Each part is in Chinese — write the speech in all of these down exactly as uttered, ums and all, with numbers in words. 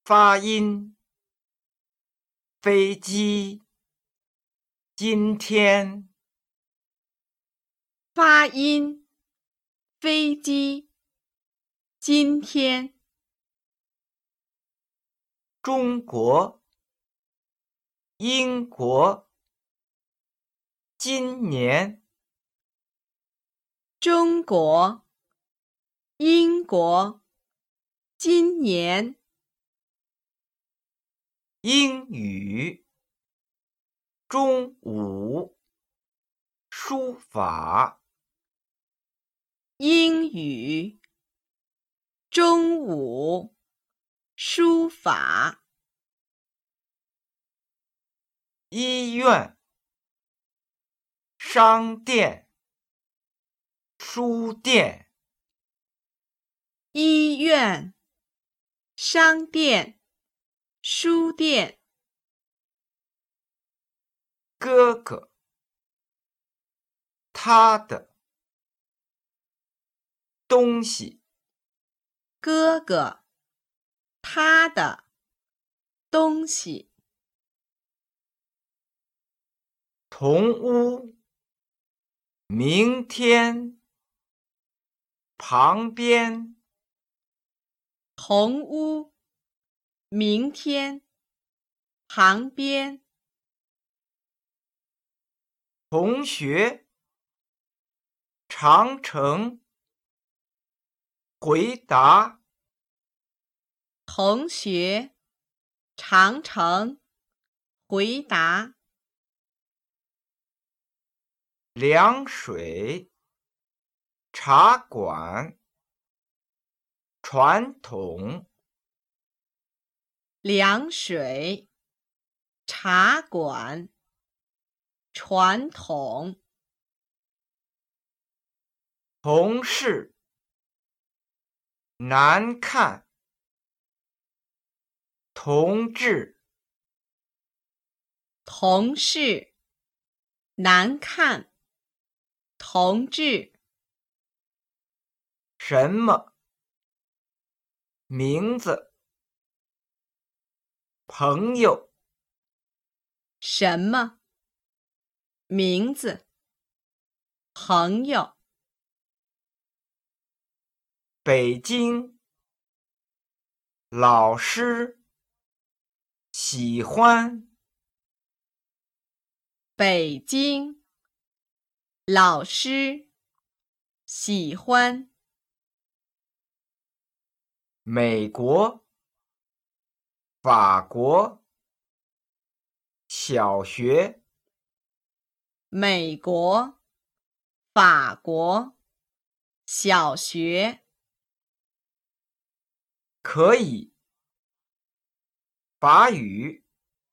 发音，飞机，今天， 发音，飞机，今天， 中国，英国，今年， 中国，英国，今年， 英语，中午，书法， 英语，中午，书法， 医院，商店，书店， 医院，商店，书店， 哥哥，他的，东西， 哥哥，他的，东西， 同屋，明天，旁边， 同屋，明天，旁边， 同学，长城，回答， 同学，长城，回答， 凉水，茶馆，传统， 凉水，茶馆，传统， 同事，难看，同志， 同事，难看，同志， 什么，名字，朋友， 什么，名字，朋友， 北京，老师，喜欢， 北京，老师，喜欢， 美国，法国，小学， 美国，法国，小学， 可以，法语，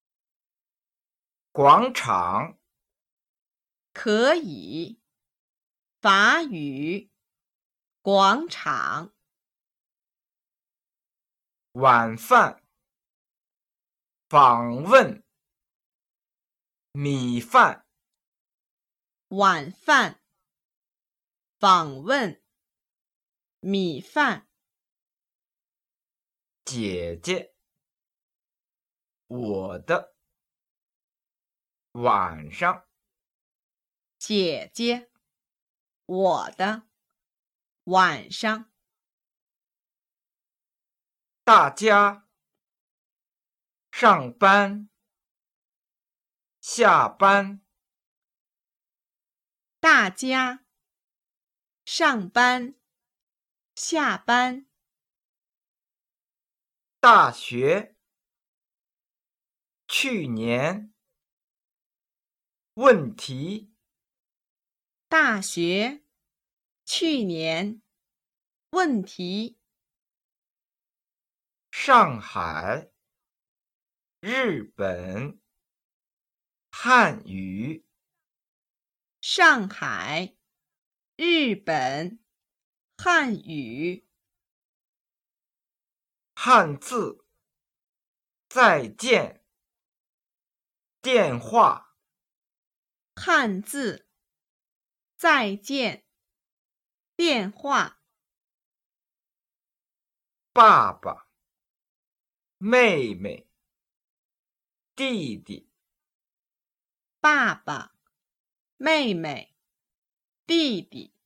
广场， 可以，法语，广场， 晚饭，访问，米饭， 晚饭，访问，米饭， 姐姐，我的，晚上， 姐姐，我的，晚上， 大家，上班，下班， 大家，上班，下班， 大学，去年，问题， 大学，去年，问题， 上海，日本，汉语， 上海，日本，汉语， 汉字，再见，电话， 汉字，再见，电话， 爸爸。 妹妹、弟弟、 爸爸、妹妹、弟弟。